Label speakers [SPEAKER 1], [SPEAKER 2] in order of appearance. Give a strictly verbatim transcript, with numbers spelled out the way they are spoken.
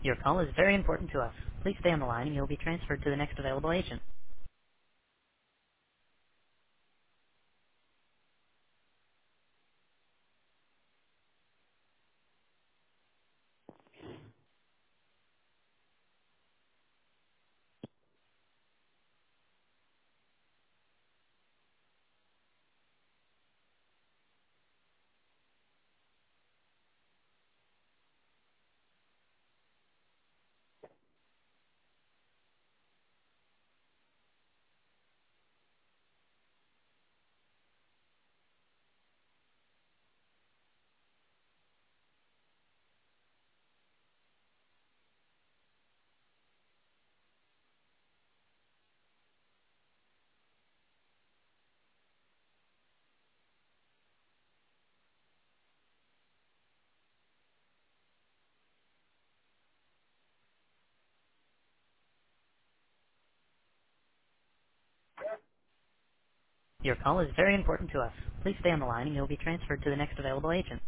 [SPEAKER 1] Your call is very important to us. Please stay on the line and you'll be transferred to the next available agent. Your call is very important to us. Please stay on the line and you'll be transferred to the next available agent.